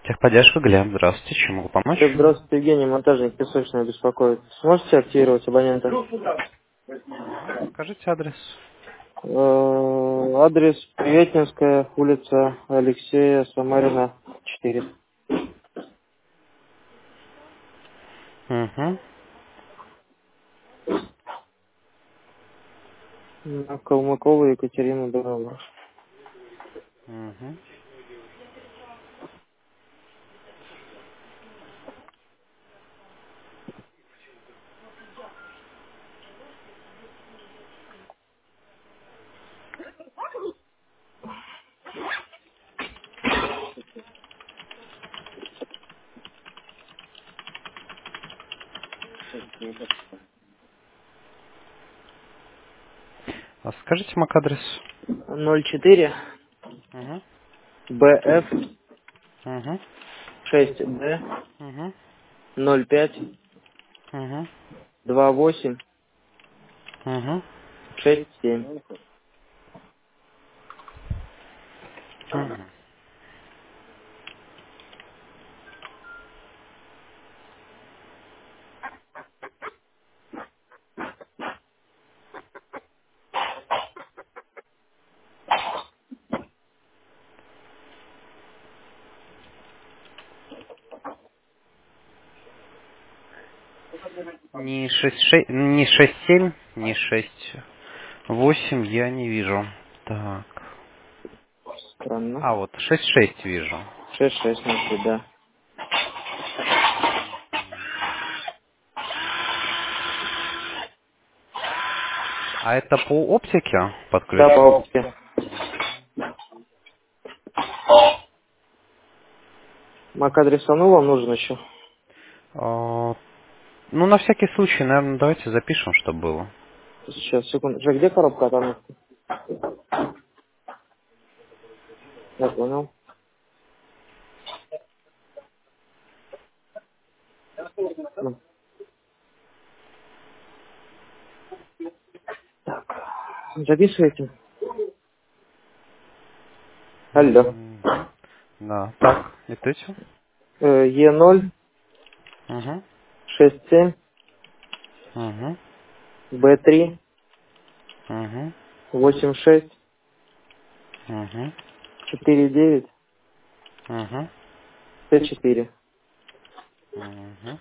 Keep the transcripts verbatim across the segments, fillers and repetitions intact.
Техподдержка, Глеб, здравствуйте, чем могу помочь? Да, здравствуйте, Евгений, монтажник песочный беспокоит. Сможете активировать абонента? Мгм. Скажите адрес. Э, Адрес Приветинская, улица Алексея Самарина, четыре. Угу. На Калмыкова Екатерина Дорога. Угу. А скажите мак адрес. ноль четыре Угу. Б Ф Угу. шесть Д Угу. ноль пять Угу. два восемь Угу. шесть семь. Угу. Не шесть шесть, не шесть семь, не шесть восемь я не вижу. Так. Странно. А, вот шесть шесть вижу. Шесть шесть, значит, да. А это по оптике Да, по подключен? оптике. Мак адресану вам нужен еще? А, ну, на всякий случай, наверное, давайте запишем, чтобы было. Сейчас, секунду. Же, где коробка там? Я понял. Ну, записывайте. Алло. Мгм. Да, так, диктуйте. Э, Е ноль Угу. шесть семь Угу. Б три Угу. восемь шесть Угу. четыре девять Угу. Т четыре. Угу.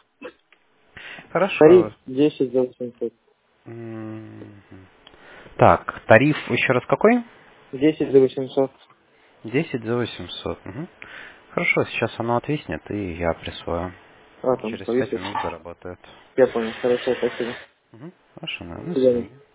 Тариф Хорошо. десять за восемьсот. Мгм. Так, тариф еще раз какой? Десять за восемьсот. Десять за восемьсот. Мгм. Хорошо, сейчас оно отвиснет, и я присвою. А, там Через пять повесит. минут заработает. Я понял. Хорошо, спасибо. Мгм. Хорошо, До наверное, до свидания. свидания.